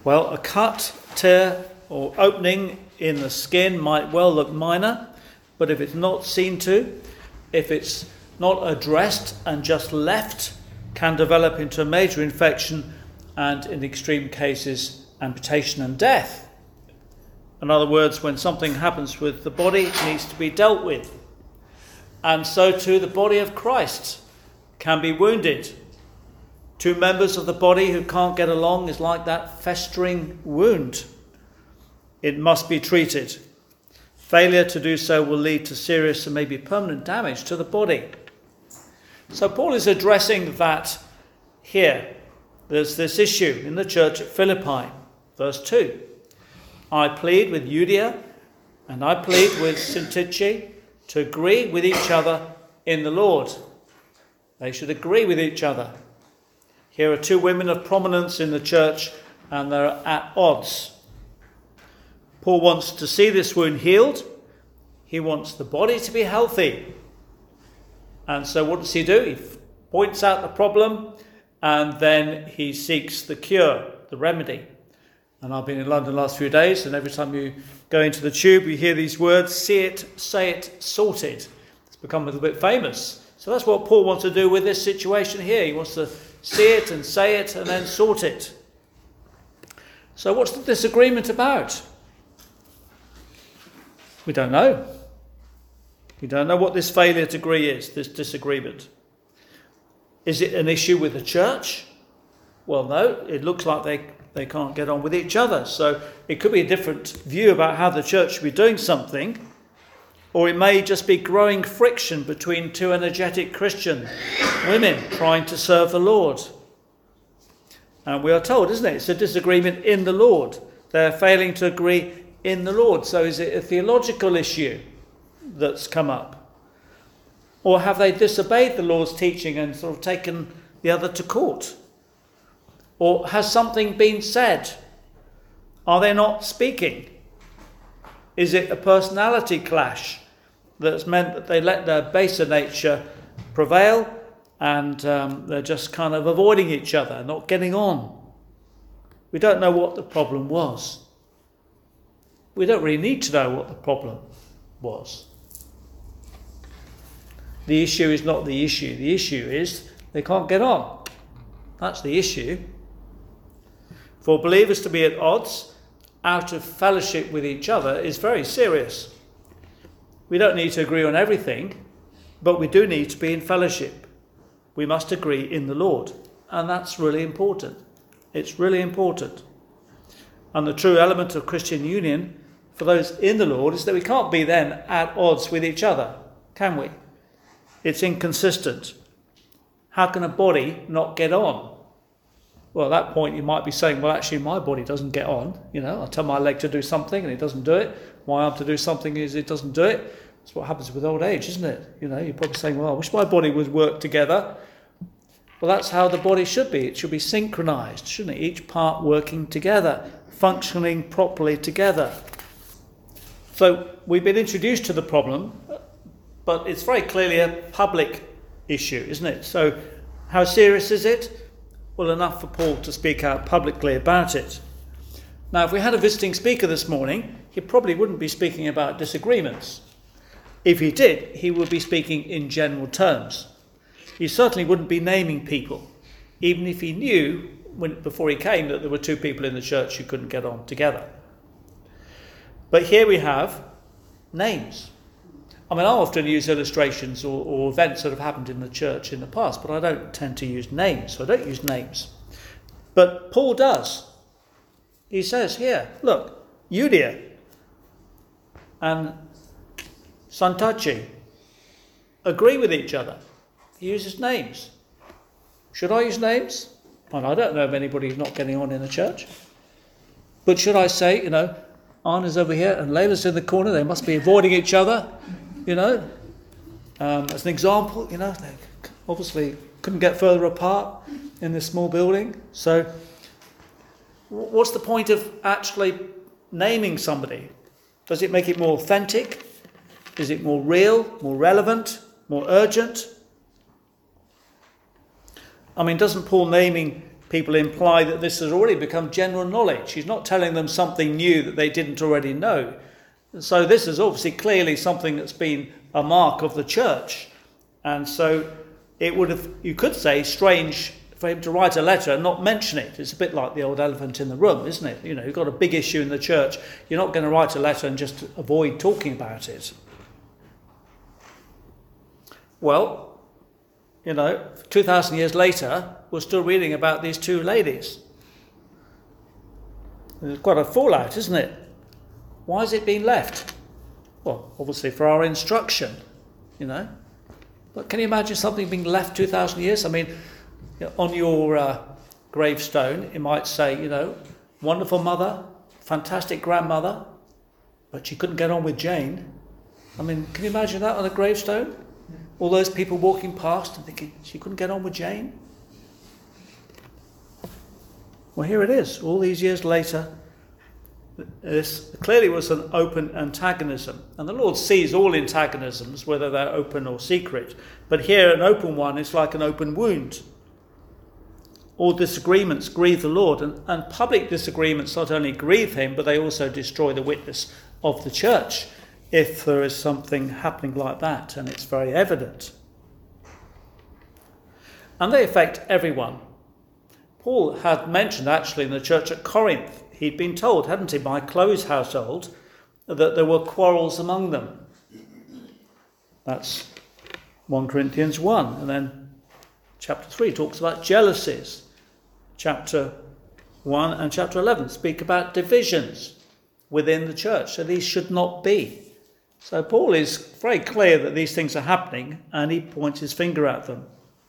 Well, a cut, tear or opening in the skin might well look minor, but if it's not seen to, if it's not addressed and just left, can develop into a major infection and, in extreme cases, amputation and death. In other words, when something happens with the body, it needs to be dealt with. And so too the body of Christ can be wounded. Two members of the body who can't get along is like that festering wound. It must be treated. Failure to do so will lead to serious and maybe permanent damage to the body. So Paul is addressing that here. There's this issue in the church at Philippi. Verse 2. I plead with Euodia and I plead with Syntyche to agree with each other in the Lord. They should agree with each other. Here are two women of prominence in the church and they're at odds. Paul wants to see this wound healed. He wants the body to be healthy. And so what does he do? He points out the problem and then he seeks the cure, the remedy. And I've been in London the last few days, and every time you go into the tube, you hear these words, see it, say it, sorted. It's become a little bit famous. So that's what Paul wants to do with this situation here. He wants to see it and say it and then sort it. So what's the disagreement about? We don't know. We don't know what this failure to agree is, this disagreement. Is it an issue with the church? Well, no, it looks like they can't get on with each other. So it could be a different view about how the church should be doing something, or it may just be growing friction between two energetic Christian women trying to serve the Lord. And we are told, isn't it? It's a disagreement in the Lord. They're failing to agree in the Lord. So is it a theological issue that's come up? Or have they disobeyed the Lord's teaching and sort of taken the other to court? Or has something been said? Are they not speaking? Is it a personality clash that's meant that they let their baser nature prevail and they're just kind of avoiding each other, not getting on? We don't know what the problem was. We don't really need to know what the problem was. The issue is not the issue. The issue is they can't get on. That's the issue. For believers to be at odds, out of fellowship with each other, is very serious. We don't need to agree on everything, but we do need to be in fellowship. We must agree in the Lord, and that's really important. It's really important. And the true element of Christian union for those in the Lord is that we can't be then at odds with each other, can we? It's inconsistent. How can a body not get on? Well, at that point you might be saying, well, actually my body doesn't get on. You know, I tell my leg to do something and it doesn't do it. My arm to do something is it doesn't do it. That's what happens with old age, isn't it? You know, you're probably saying, well, I wish my body would work together. Well, that's how the body should be. It should be synchronized, shouldn't it? Each part working together, functioning properly together. So we've been introduced to the problem, but it's very clearly a public issue, isn't it? So how serious is it? Well, enough for Paul to speak out publicly about it. Now, if we had a visiting speaker this morning, he probably wouldn't be speaking about disagreements. If he did, he would be speaking in general terms. He certainly wouldn't be naming people, even if he knew before he came that there were two people in the church who couldn't get on together. But here we have names. I mean, I often use illustrations or events that have happened in the church in the past, but I don't tend to use names, so I don't use names. But Paul does. He says here, look, Euodia and Syntyche agree with each other. He uses names. Should I use names? Well, I don't know of anybody who's not getting on in the church. But should I say, you know, Anna's over here and Layla's in the corner, they must be avoiding each other, you know. As an example, you know, they obviously couldn't get further apart in this small building. So what's the point of actually naming somebody? Does it make it more authentic? Is it more real, more relevant, more urgent? I mean, doesn't Paul naming people imply that this has already become general knowledge. He's not telling them something new that they didn't already know. So this is obviously clearly something that's been a mark of the church. And so it would have, you could say, strange for him to write a letter and not mention it. It's a bit like the old elephant in the room, isn't it? You know, you've got a big issue in the church. You're not going to write a letter and just avoid talking about it. Well, you know, 2,000 years later, we're still reading about these two ladies. There's quite a fallout, isn't it? Why has it been left? Well, obviously for our instruction, you know. But can you imagine something being left 2,000 years? I mean, you know, on your gravestone, it might say, you know, wonderful mother, fantastic grandmother, but she couldn't get on with Jane. I mean, can you imagine that on a gravestone? All those people walking past and thinking, she couldn't get on with Jane? Well, here it is, all these years later. This clearly was an open antagonism. And the Lord sees all antagonisms, whether they're open or secret. But here, an open one is like an open wound. All disagreements grieve the Lord. And public disagreements not only grieve him, but they also destroy the witness of the church, if there is something happening like that, and it's very evident. And they affect everyone. Paul had mentioned actually in the church at Corinth, he'd been told, hadn't he, by Chloe's household, that there were quarrels among them. That's 1 Corinthians 1. And then chapter 3 talks about jealousies. Chapter 1 and chapter 11 speak about divisions within the church. So these should not be. So Paul is very clear that these things are happening, and he points his finger at them.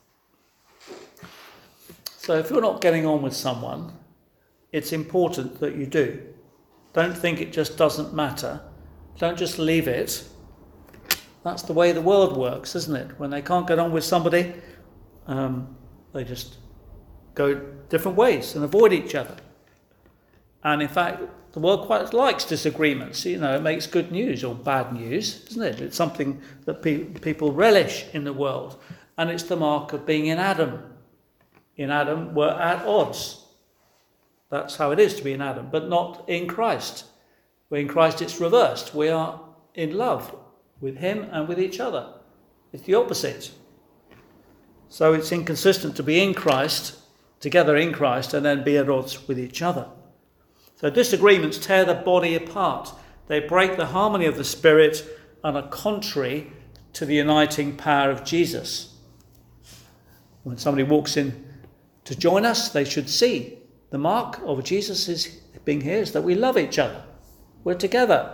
So if you're not getting on with someone, it's important that you do. Don't think it just doesn't matter. Don't just leave it. That's the way the world works, isn't it? When they can't get on with somebody, they just go different ways and avoid each other. And in fact, the world quite likes disagreements. You know, it makes good news or bad news, isn't it? It's something that people relish in the world. And it's the mark of being in Adam. In Adam, we're at odds. That's how it is to be in Adam, but not in Christ. Where in Christ it's reversed. We are in love with him and with each other. It's the opposite. So it's inconsistent to be in Christ, together in Christ, and then be at odds with each other. So disagreements tear the body apart. They break the harmony of the Spirit and are contrary to the uniting power of Jesus. When somebody walks in to join us, they should see the mark of Jesus' being here is that we love each other. We're together.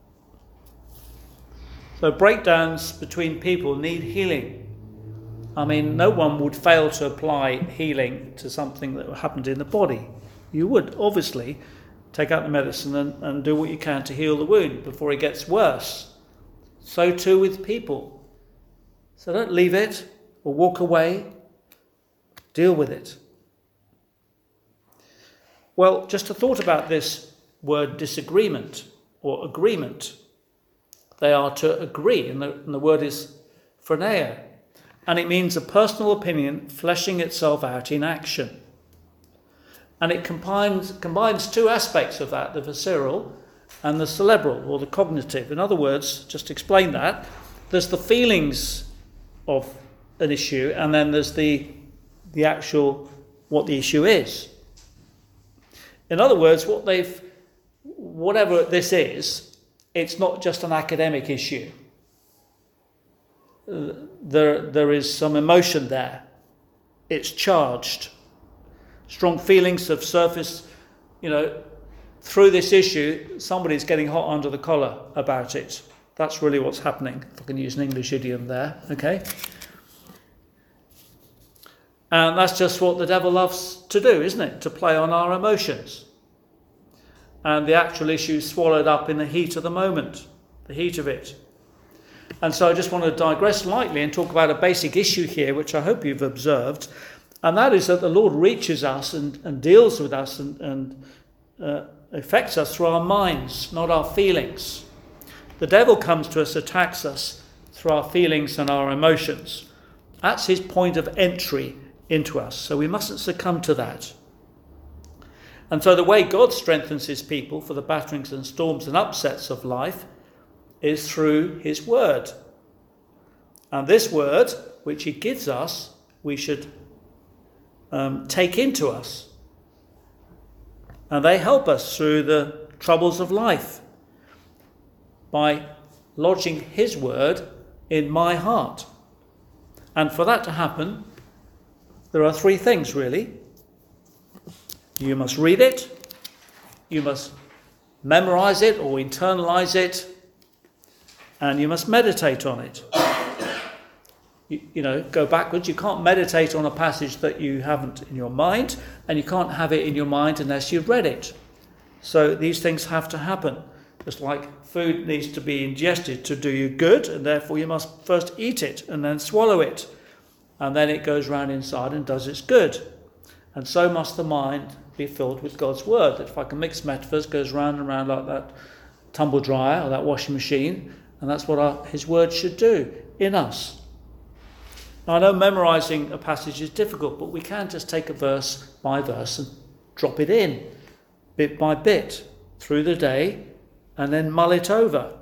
So breakdowns between people need healing. I mean, no one would fail to apply healing to something that happened in the body. You would, obviously, take out the medicine and do what you can to heal the wound before it gets worse. So too with people. So don't leave it or walk away. Deal with it. Well, just a thought about this word disagreement or agreement. They are to agree, and the word is phroneo, and it means a personal opinion fleshing itself out in action. And it combines two aspects of that, the visceral and the cerebral, or the cognitive. In other words, just to explain that, there's the feelings of an issue, and then there's the actual, what the issue is. In other words, whatever this is, it's not just an academic issue. There is some emotion there. It's charged. Strong feelings have surfaced, through this issue. Somebody's getting hot under the collar about it. That's really what's happening, if I can use an English idiom there, okay? And that's just what the devil loves to do, isn't it? To play on our emotions. And the actual issue is swallowed up in the heat of the moment, the heat of it. And so I just want to digress slightly and talk about a basic issue here, which I hope you've observed, and that is that the Lord reaches us and deals with us and affects us through our minds, not our feelings. The devil comes to us, attacks us through our feelings and our emotions. That's his point of entry into us. So we mustn't succumb to that. And so the way God strengthens his people for the batterings and storms and upsets of life is through his word. And this word, which he gives us, we should take into us. And they help us through the troubles of life by lodging his word in my heart. And for that to happen, there are three things really. You must read it, you must memorize it or internalize it, and you must meditate on it. Go backwards. You can't meditate on a passage that you haven't in your mind, and you can't have it in your mind unless you've read it. So these things have to happen. Just like food needs to be ingested to do you good, and therefore you must first eat it and then swallow it. And then it goes round inside and does its good. And so must the mind be filled with God's word. That, if I can mix metaphors, goes round and round like that tumble dryer or that washing machine. And that's what his word should do in us. Now, I know memorising a passage is difficult, but we can just take a verse by verse and drop it in, bit by bit, through the day, and then mull it over.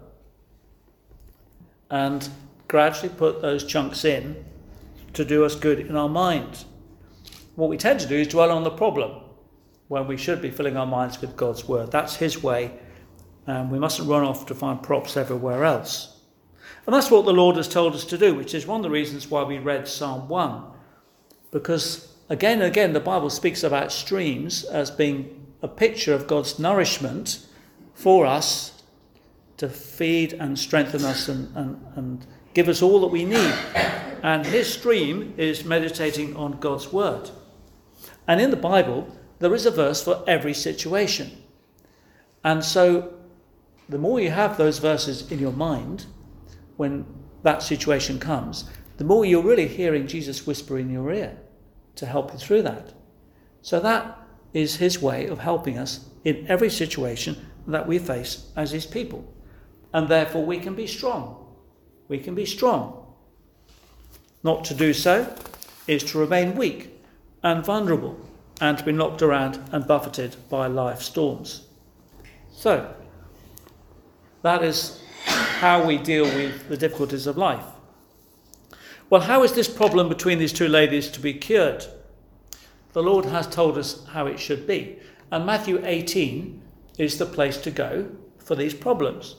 And gradually put those chunks in to do us good in our mind. What we tend to do is dwell on the problem, when we should be filling our minds with God's word. That's his way, and we mustn't run off to find props everywhere else. And that's what the Lord has told us to do, which is one of the reasons why we read Psalm 1. Because again and again, the Bible speaks about streams as being a picture of God's nourishment for us to feed and strengthen us and give us all that we need. And his stream is meditating on God's word. And in the Bible, there is a verse for every situation. And so the more you have those verses in your mind, when that situation comes, the more you're really hearing Jesus whisper in your ear to help you through that. So that is his way of helping us in every situation that we face as his people. And therefore we can be strong. We can be strong. Not to do so is to remain weak and vulnerable and to be knocked around and buffeted by life's storms. So, that is how we deal with the difficulties of life. Well, how is this problem between these two ladies to be cured? The Lord has told us how it should be. And Matthew 18 is the place to go for these problems.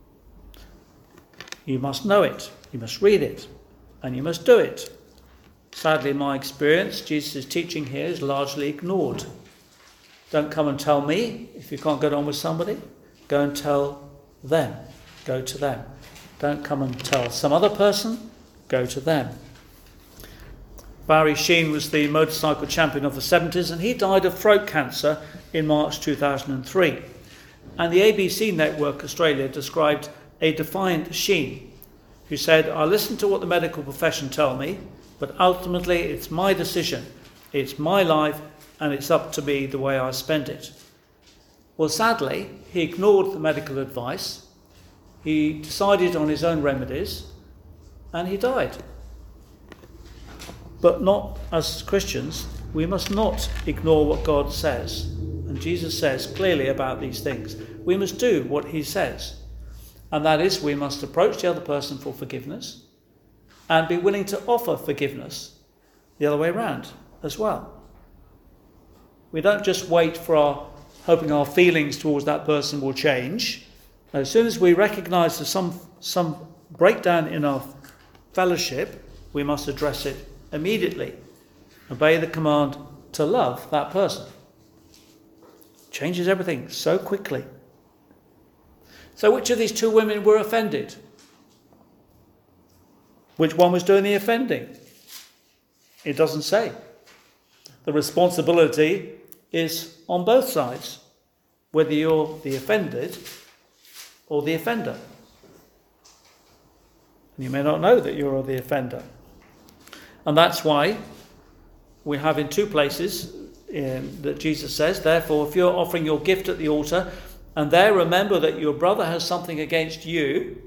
You must know it, you must read it, and you must do it. Sadly, in my experience, Jesus' teaching here is largely ignored. Don't come and tell me if you can't get on with somebody. Go and tell them. Go to them. Don't come and tell some other person. Go to them. Barry Sheene was the motorcycle champion of the 70s, and he died of throat cancer in March 2003. And the ABC Network Australia described a defiant Sheene, who said, "I listen to what the medical profession tell me, but ultimately it's my decision, it's my life, and it's up to me the way I spend it." Well, sadly, he ignored the medical advice, he decided on his own remedies, and he died. But not as Christians, we must not ignore what God says. And Jesus says clearly about these things. We must do what he says. And that is, we must approach the other person for forgiveness and be willing to offer forgiveness the other way around as well. We don't just wait for hoping our feelings towards that person will change. As soon as we recognise there's some breakdown in our fellowship, we must address it immediately. Obey the command to love that person. Changes everything so quickly. So which of these two women were offended? Which one was doing the offending? It doesn't say. The responsibility is on both sides, whether you're the offended or the offender. And you may not know that you're the offender. And that's why we have in two places that Jesus says, therefore, if you're offering your gift at the altar, and there remember that your brother has something against you,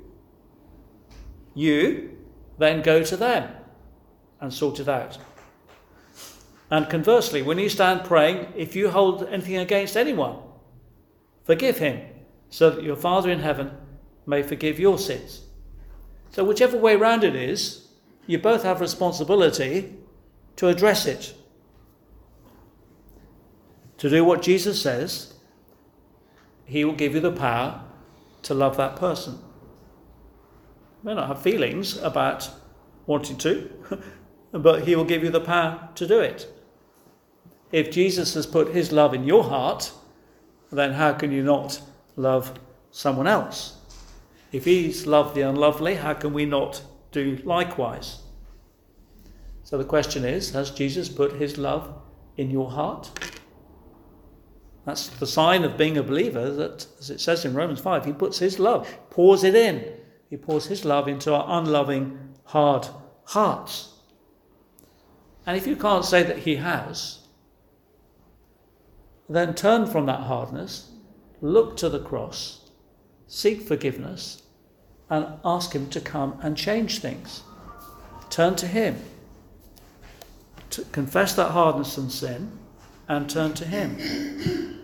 then go to them and sort it out. And conversely, when you stand praying, if you hold anything against anyone, forgive him, so that your Father in heaven may forgive your sins. So whichever way round it is, you both have responsibility to address it. To do what Jesus says, he will give you the power to love that person. You may not have feelings about wanting to, but he will give you the power to do it. If Jesus has put his love in your heart, then how can you not love someone else? If he's loved the unlovely, how can we not do likewise? So the question is, has Jesus put his love in your heart? That's the sign of being a believer, that, as it says in Romans 5, he puts his love, pours it in. He pours his love into our unloving, hard hearts. And if you can't say that he has, then turn from that hardness, look to the cross, seek forgiveness, and ask him to come and change things. Turn to him. To confess that hardness and sin, and turn to him.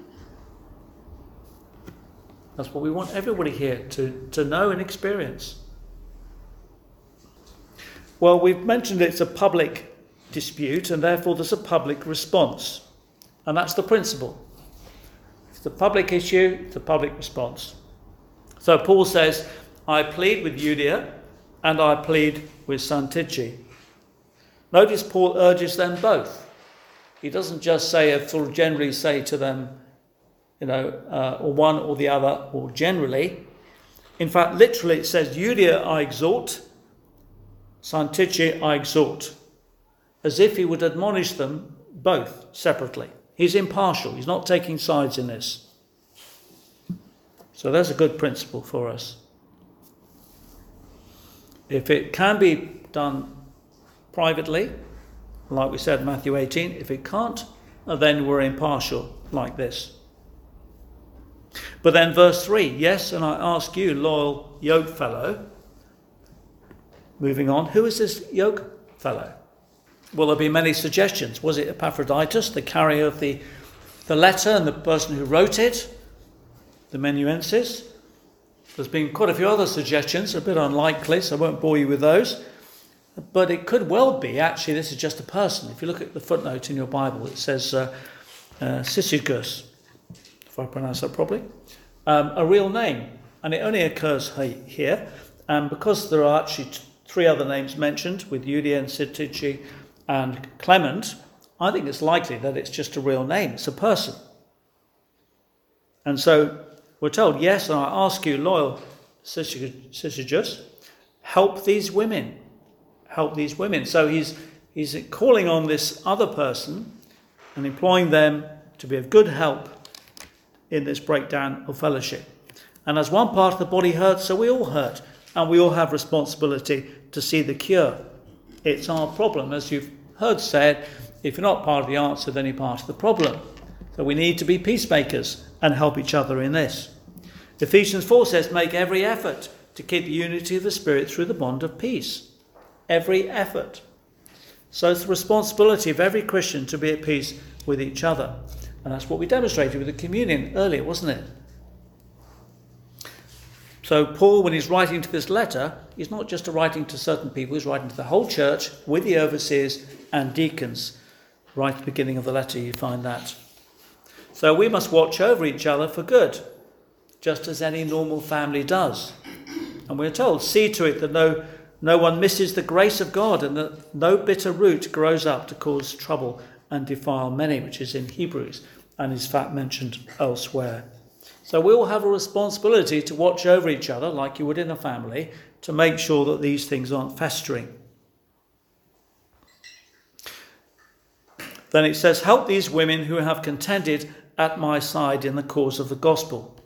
That's what we want everybody here to know and experience. Well, we've mentioned it's a public dispute, and therefore there's a public response. And that's the principle. It's a public issue, it's a public response. So Paul says, I plead with Euodia and I plead with Syntyche. Notice Paul urges them both. He doesn't just sort of generally say to them, or one or the other, or generally. In fact, literally it says, Euodia I exhort, Syntyche I exhort, as if he would admonish them both separately. He's impartial. He's not taking sides in this. So that's a good principle for us. If it can be done privately, like we said in Matthew 18, if it can't, then we're impartial like this. But then verse 3, yes, and I ask you, loyal yoke fellow, moving on, who is this yoke fellow? Well, there'll be many suggestions. Was it Epaphroditus, the carrier of the letter and the person who wrote it, the amanuensis? There's been quite a few other suggestions, a bit unlikely, so I won't bore you with those. But it could well be, actually, this is just a person. If you look at the footnote in your Bible, it says Syzygus, if I pronounce that properly, a real name. And it only occurs here. And because there are actually three other names mentioned, with Euodia and Syntyche and Clement, I think it's likely that it's just a real name. It's a person. And so we're told, yes, and I ask you, loyal Syzygus, help these women. Help these women. So he's calling on this other person and employing them to be of good help in this breakdown of fellowship. And as one part of the body hurts, so we all hurt. And we all have responsibility to see the cure. It's our problem. As you've heard said, if you're not part of the answer, then you're part of the problem. So we need to be peacemakers and help each other in this. Ephesians 4 says, make every effort to keep the unity of the Spirit through the bond of peace. Every effort. So it's the responsibility of every Christian to be at peace with each other. And that's what we demonstrated with the communion earlier, wasn't it? So Paul, when he's writing to this letter, he's not just writing to certain people, he's writing to the whole church with the overseers and deacons. Right at the beginning of the letter you find that. So we must watch over each other for good, just as any normal family does. And we're told, see to it that no one misses the grace of God and that no bitter root grows up to cause trouble and defile many, which is in Hebrews and is in fact mentioned elsewhere. So we all have a responsibility to watch over each other like you would in a family to make sure that these things aren't festering. Then it says, help these women who have contended at my side in the cause of the gospel.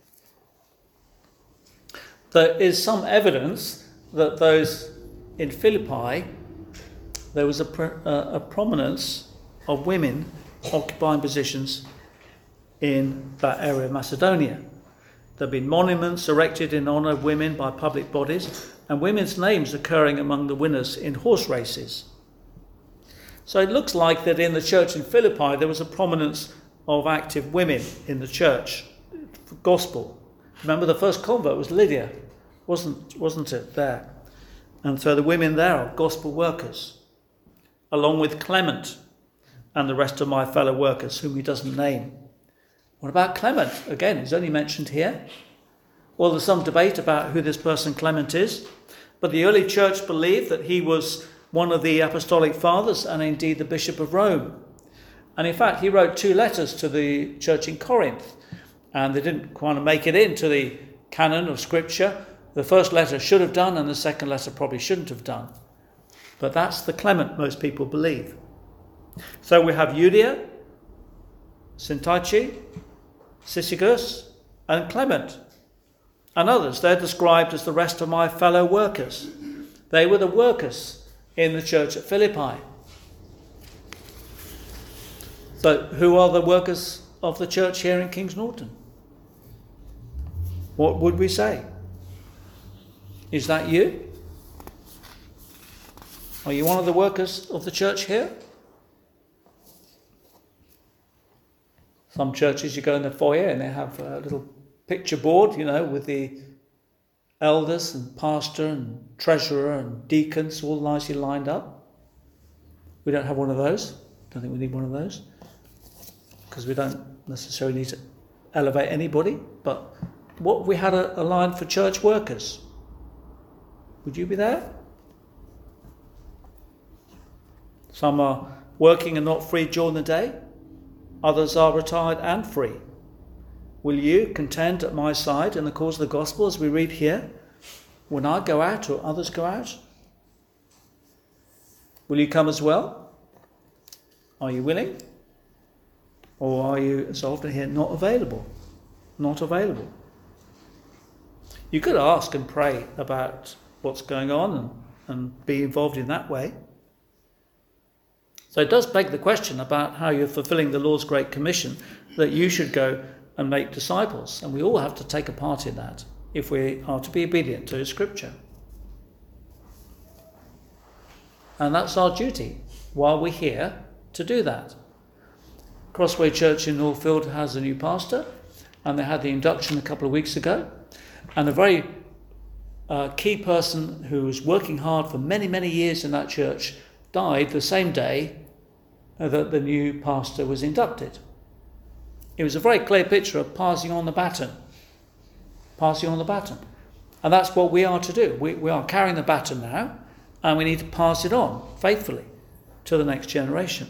There is some evidence that those in Philippi, there was a prominence of women occupying positions in that area of Macedonia. There have been monuments erected in honour of women by public bodies and women's names occurring among the winners in horse races. So it looks like that in the church in Philippi there was a prominence of active women in the church for gospel. Remember, the first convert was Lydia, wasn't it, there? And so the women there are gospel workers, along with Clement and the rest of my fellow workers, whom he doesn't name. What about Clement? Again, he's only mentioned here. Well, there's some debate about who this person Clement is, but the early church believed that he was one of the apostolic fathers and indeed the Bishop of Rome. And in fact, he wrote 2 letters to the church in Corinth, and they didn't kind of make it into the canon of Scripture. The first letter should have done, and the second letter probably shouldn't have done. But that's the Clement most people believe. So we have Euodia, Syntyche, Syzygus, and Clement, and others. They're described as the rest of my fellow workers. They were the workers in the church at Philippi. So who are the workers of the church here in Kings Norton? What would we say? Is that you? Are you one of the workers of the church here? Some churches, you go in the foyer and they have a little picture board, with the elders and pastor and treasurer and deacons all nicely lined up. We don't have one of those. Don't think we need one of those, because we don't necessarily need to elevate anybody. But what if we had a line for church workers? Would you be there? Some are working and not free during the day. Others are retired and free. Will you contend at my side in the cause of the gospel, as we read here, when I go out or others go out? Will you come as well? Are you willing? Or are you, as often here, not available? Not available. You could ask and pray about what's going on and be involved in that way. So it does beg the question about how you're fulfilling the Lord's Great Commission, that you should go and make disciples. And we all have to take a part in that if we are to be obedient to Scripture. And that's our duty while we're here to do that. Crossway Church in Northfield has a new pastor, and they had the induction a couple of weeks ago. And a very key person who was working hard for many, many years in that church died the same day that the new pastor was inducted. It was a very clear picture of passing on the baton. Passing on the baton. And that's what we are to do. We are carrying the baton now, and we need to pass it on faithfully to the next generation.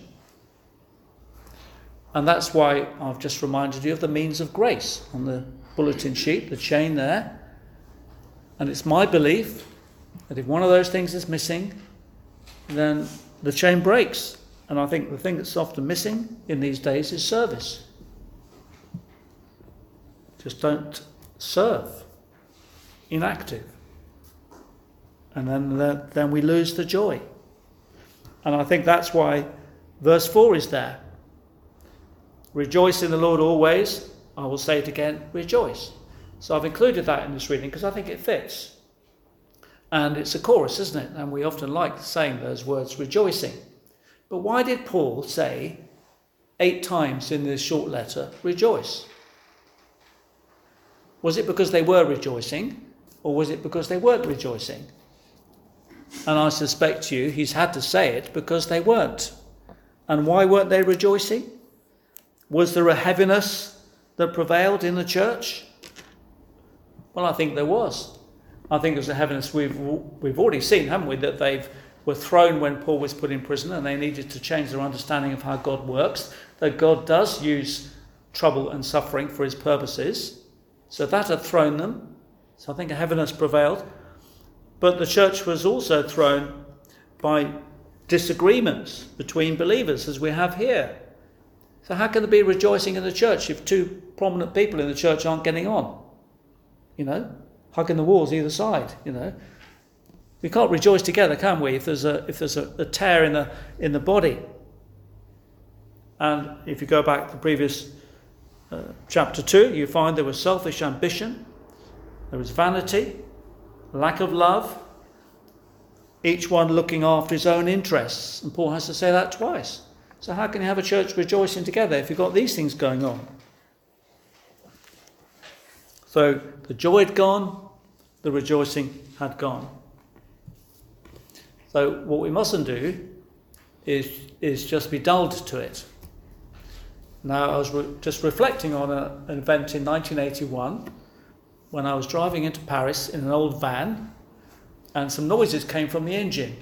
And that's why I've just reminded you of the means of grace on the bulletin sheet, the chain there. And it's my belief that if one of those things is missing, then the chain breaks. And I think the thing that's often missing in these days is service. Just don't serve. Inactive. And then we lose the joy. And I think that's why verse 4 is there. Rejoice in the Lord always. I will say it again, rejoice. So I've included that in this reading because I think it fits. And it's a chorus, isn't it? And we often like saying those words, rejoicing. But why did Paul say 8 times in this short letter, rejoice? Was it because they were rejoicing, or was it because they weren't rejoicing? And I suspect he's had to say it because they weren't. And why weren't they rejoicing? Was there a heaviness that prevailed in the church? Well, I think there was. I think there's a heaviness we've already seen, haven't we, that they were thrown when Paul was put in prison and they needed to change their understanding of how God works, that God does use trouble and suffering for his purposes. So that had thrown them. So I think a heaviness prevailed. But the church was also thrown by disagreements between believers, as we have here. So how can there be rejoicing in the church if 2 prominent people in the church aren't getting on? Hugging the walls either side, We can't rejoice together, can we, if there's a tear in the body? And if you go back to the previous chapter 2, you find there was selfish ambition, there was vanity, lack of love, each one looking after his own interests. And Paul has to say that twice. So how can you have a church rejoicing together if you've got these things going on? So the joy had gone, the rejoicing had gone. So what we mustn't do is just be dulled to it. Now, I was just reflecting on an event in 1981 when I was driving into Paris in an old van and some noises came from the engine.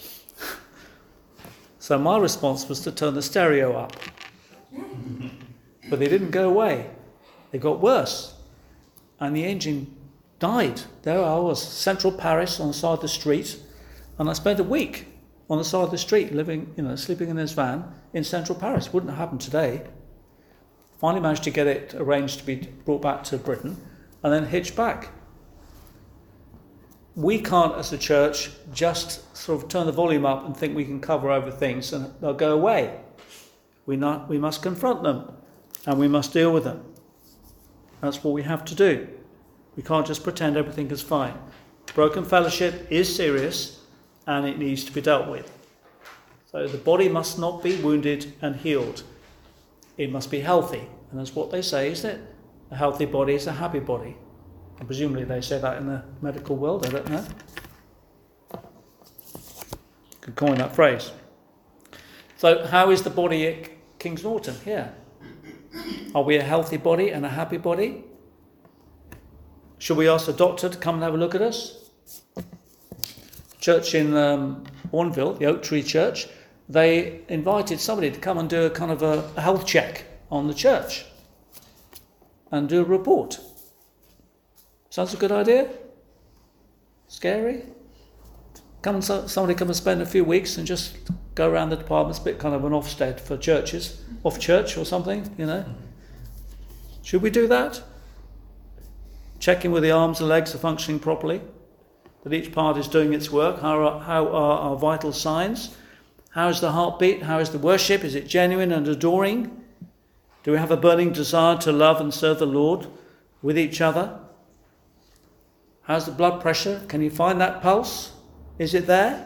So my response was to turn the stereo up. But they didn't go away. They got worse. And the engine died. There I was, central Paris on the side of the street. And I spent a week on the side of the street living, sleeping in this van in central Paris. Wouldn't have happened today. Finally managed to get it arranged to be brought back to Britain and then hitched back. We can't, as a church, just sort of turn the volume up and think we can cover over things and they'll go away. We must confront them and we must deal with them. That's what we have to do. We can't just pretend everything is fine. Broken fellowship is serious and it needs to be dealt with. So the body must not be wounded and healed. It must be healthy. And that's what they say, isn't it? A healthy body is a happy body. And presumably they say that in the medical world, I don't know. Could coin that phrase. So how is the body at King's Norton here? Are we a healthy body and a happy body? Should we ask the doctor to come and have a look at us? Church in Bourneville, the Oak Tree Church, they invited somebody to come and do a kind of a health check on the church and do a report. Sounds a good idea? Scary? Somebody come and spend a few weeks and just go around the departments, a bit kind of an Ofsted for churches, off church or something, Should we do that? Checking whether the arms and legs are functioning properly, that each part is doing its work. How are our vital signs? How is the heartbeat? How is the worship? Is it genuine and adoring? Do we have a burning desire to love and serve the Lord with each other? How's the blood pressure? Can you find that pulse? Is it there?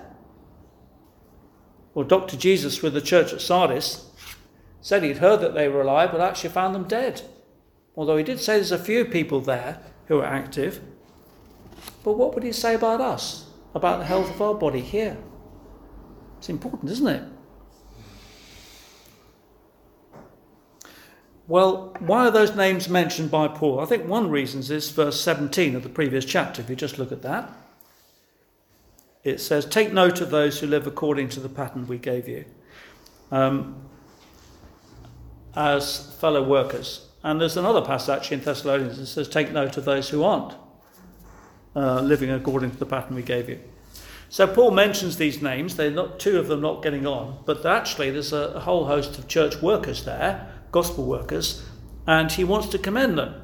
Well, Dr. Jesus with the church at Sardis said he'd heard that they were alive, but actually found them dead. Although he did say there's a few people there who are active. But what would he say about us? About the health of our body here? It's important, isn't it? Well, why are those names mentioned by Paul? I think one reason is verse 17 of the previous chapter, if you just look at that. It says, take note of those who live according to the pattern we gave you, as fellow workers. And there's another passage actually in Thessalonians that says, take note of those who aren't living according to the pattern we gave you. So Paul mentions these names. They're not two of them not getting on, but actually there's a whole host of church workers there, gospel workers, and he wants to commend them.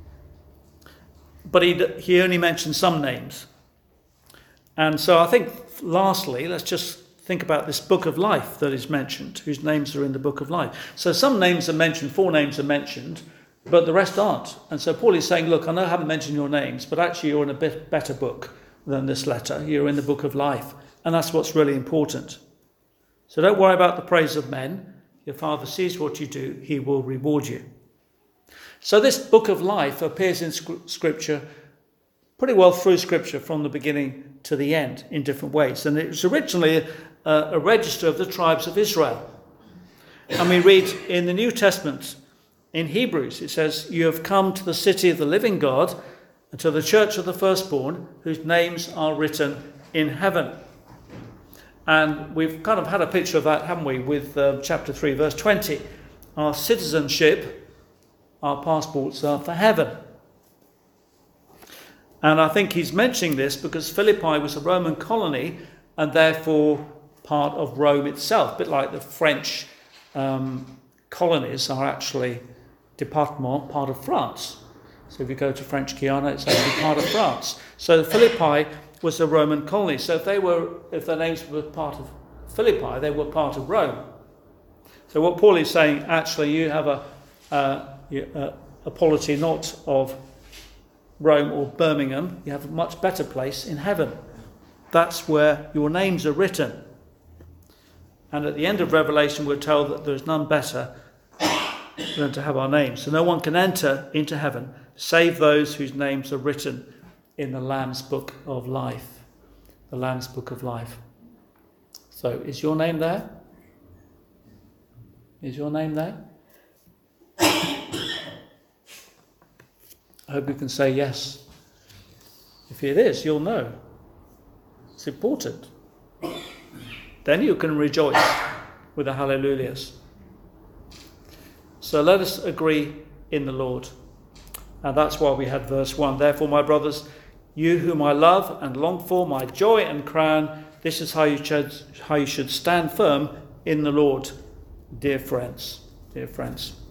But he only mentions some names. And so I think, lastly, let's just think about this book of life that is mentioned, whose names are in the book of life. So some names are mentioned, 4 names are mentioned, but the rest aren't. And so Paul is saying, look, I know I haven't mentioned your names, but actually you're in a bit better book than this letter. You're in the book of life. And that's what's really important. So don't worry about the praise of men. Your Father sees what you do. He will reward you. So this book of life appears in Scripture, pretty well through Scripture from the beginning to the end in different ways. And it was originally a register of the tribes of Israel. And we read in the New Testament, in Hebrews, it says, you have come to the city of the living God and to the church of the firstborn, whose names are written in heaven. And we've kind of had a picture of that, haven't we, with chapter 3, verse 20. Our citizenship, our passports are for heaven. And I think he's mentioning this because Philippi was a Roman colony and therefore part of Rome itself, a bit like the French colonies are actually département, part of France. So if you go to French Guiana, it's actually part of France. So Philippi was a Roman colony. So if their names were part of Philippi, they were part of Rome. So what Paul is saying, actually, you have a polity not of Rome or Birmingham. You have a much better place in heaven. That's where your names are written. And at the end of Revelation, we're told that there's none better than to have our names. So no one can enter into heaven save those whose names are written in the Lamb's Book of Life. The Lamb's Book of Life. So is your name there? Is your name there? I hope you can say yes. If it is, you'll know. It's important. Then you can rejoice with the hallelujahs. So let us agree in the Lord. And that's why we had verse 1. Therefore, my brothers, you whom I love and long for, my joy and crown, this is how you should stand firm in the Lord, dear friends. Dear friends.